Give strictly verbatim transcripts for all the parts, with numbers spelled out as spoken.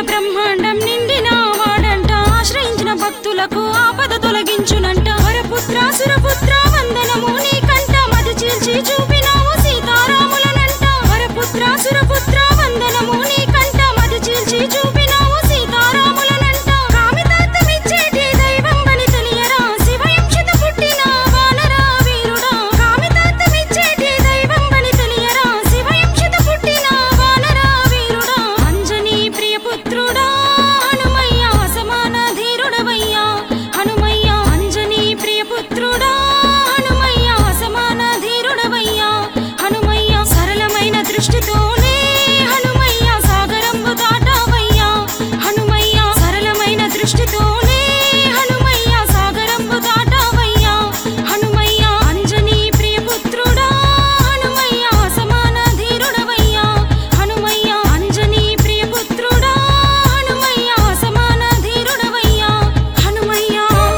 బ్రహ్మాండం నిండిన వాడంట ఆశ్రయించిన భక్తులకు ఆపద తొలగించునంట వరపుత్ర సురపుత్ర వందనము నీకంట మది చీల్చి చూపినావు సీతారాములనంట వరపుత్ర సురపుత్ర వందనము నీకంట మది చీల్చి చూపినావు సీతారాములనంట కామితార్థమిచ్చేటి దైవం బని తెలియరా శివయంశత పుట్టిన వానరా వీరుడా కామితార్థమిచ్చేటి దైవం బని తెలియరా శివయంశత పుట్టిన వానరా వీరుడా అంజనీ ప్రియపుత్రుడా హనుమయ్య సమాన ధీరుడవయ్యా హనుమయ్య అంజనీ ప్రియపుత్రుడా హనుమయ్య సమాన ధీరుడవయ్యా హనుమయ్య సరళమైన దృష్టితోనే హనుమయ్య సాగరంబు దాటావయ్యా హనుమయ్య సరళమైన దృష్టితోనే హనుమయ్య సాగరంబు దాటావయ్యా హనుమయ్య అంజనీ ప్రియపుత్రుడా హనుమయ్య సమాన ధీరుడవయ్యా హనుమయ్య అంజనీ ప్రియపుత్రుడా హనుమయ్య సమాన ధీరుడవయ్యా హనుమయ్య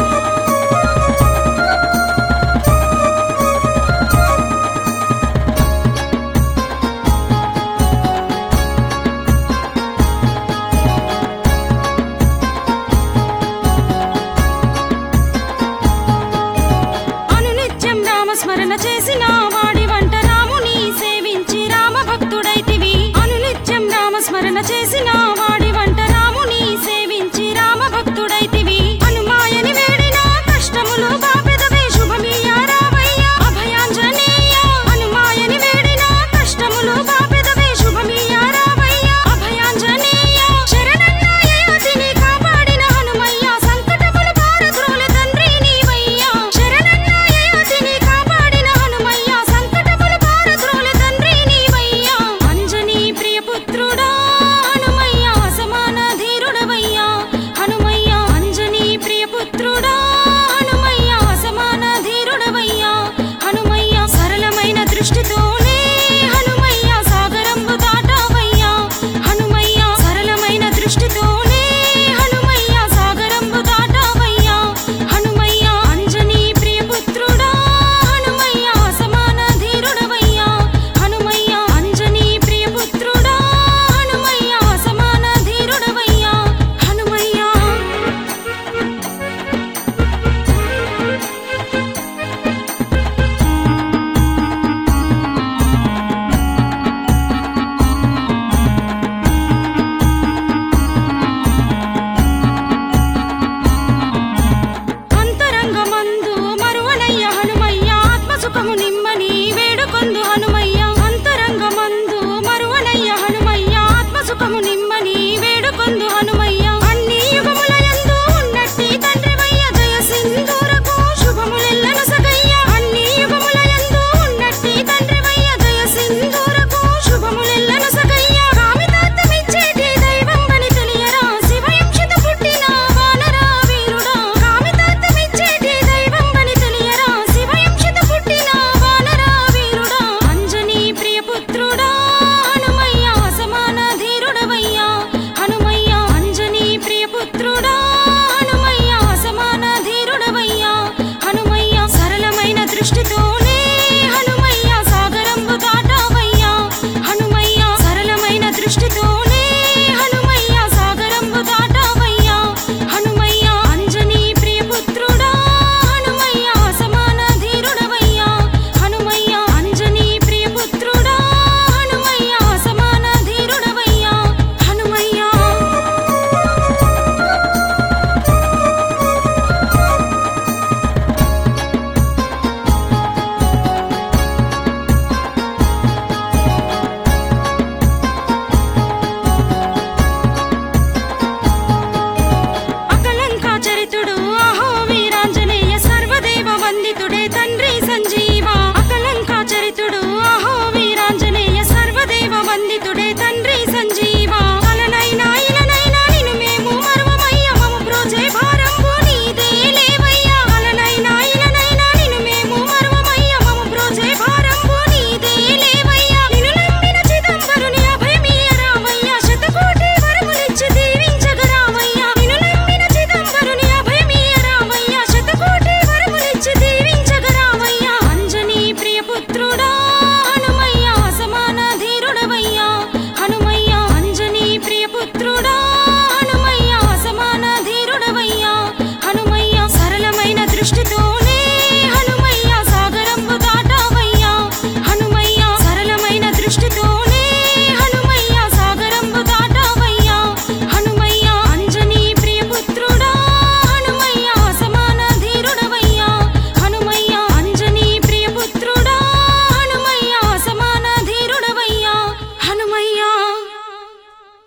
అనునిత్యం రామస్మరణ చేసిన వాడి వంట రాముని సేవించి రామ భక్తుడైతివి అనునిత్యం రామస్మరణ చేసిన వాడి వంట రాముని సేవించి రామ భక్తుడైతివి హనుమాయని వేడిన కష్టములు బాపెదవే శుభమీయ రావయ్య అభయాంజనేయ హనుమాయని వేడిన కష్టములు బాపెదవే శుభమీయ రావయ్య అభయాంజనేయ శరణన్నాయతిని కాపాడిన హనుమయ్య సంకటములు పారద్రోల తండ్రి నీవయ్యా శరణన్నాయతిని కాపాడిన హనుమయ్య సంకటములు పారద్రోల తండ్రి నీవయ్యా అంజనీ ప్రియపుత్రుడా హనుమయ్య సమాన ధీరుడవయ్యా హనుమయ్య అంజనీ ప్రియపుత్రుడా హనుమయ్య సమాన ధీరుడవయ్యా హనుమయ్య సరళమైన దృష్టితోనే హనుమయ్య సాగరంబు దాటావయ్యా హనుమయ్య సరళమైన దృష్టితోనే హనుమయ్య సాగరంబు దాటావయ్యా హనుమయ్య అంజనీ ప్రియపుత్రుడా హనుమయ్య సమాన ధీరుడవయ్యా హనుమయ్య అంజనీ ప్రియపుత్రుడా హనుమయ్య సమాన ధీరుడవయ్యా హనుమయ్య అంతరంగమందు మరువనయ్య హనుమయ్య ఆత్మసుఖము నిమ్మని వేడుకొందు హనుమయ్య అంతరంగమందు మరువనయ్య హనుమయ్య ఆత్మసుఖము నిమ్మని వేడుకొందు హనుమయ్య